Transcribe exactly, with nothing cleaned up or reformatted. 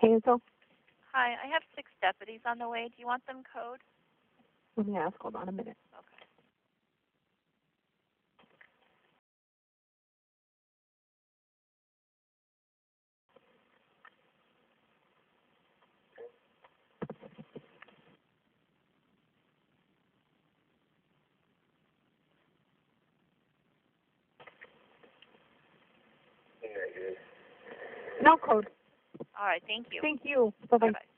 Hazel, Hi, I have six deputies on the way. Do you want them code? let me ask. Hold on a minute. Okay. No code. All right, thank you. Thank you. Bye-bye. Bye-bye.